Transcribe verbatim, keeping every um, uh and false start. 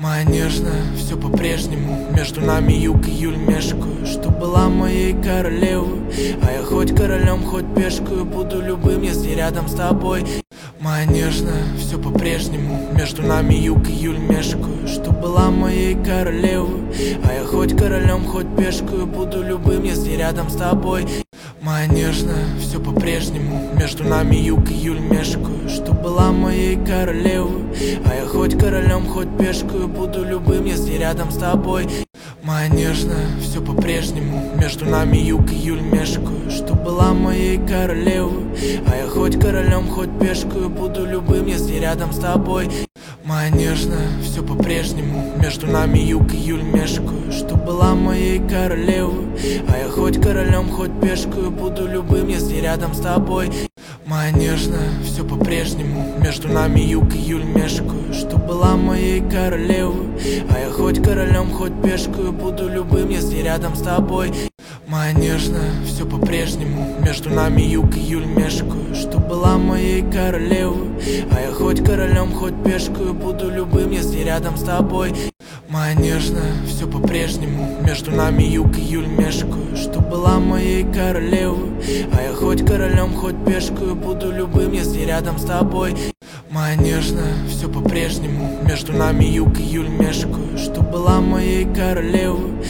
Моя нежная, все по-прежнему. Между нами юг и июль мешкаю. Что была моей королевой, а я хоть королем, хоть пешкою. Буду любым, если рядом с тобой. Моя нежная, все по-прежнему. Между нами юг и июль мешкаю. Что была моей королевой, а я хоть королем, хоть пешкою. Буду любым, если рядом с тобой. Моя нежная, все по-прежнему. Между нами юг и июль мешкаю. Что была моей королевой, а я хоть королем, хоть пешкою. Буду любым, если рядом с тобой. Моя нежная, все по-прежнему. Между нами юг и июль мешкаю. Что была моей королевой, а я хоть королем, хоть пешкою. Буду любым, если рядом с тобой. Моя нежная, все по-прежнему. Между нами юг и июль мешкаю. Что была моей королевой, а я хоть королем, хоть пешкою. Буду любым, если рядом с тобой. Моя нежная, все по-прежнему. Между нами юг и июль мешкаю. Что была моей королевой, а я хоть королем, хоть пешкою. Буду любым, если рядом с тобой. Моя нежная, все по-прежнему. Между нами юг и июль мешкаю. Что была моей королевой, а я хоть королем, хоть пешкою. Буду любым, если рядом с тобой. Моя нежная, все по-прежнему. Между нами юг и июль мешкаю. Что была моей королевой, а я хоть королем, хоть пешкою. Буду любым, если рядом с тобой. Моя нежная, все по-прежнему. Между нами юг и июль мешкаю. Что была моей королевой,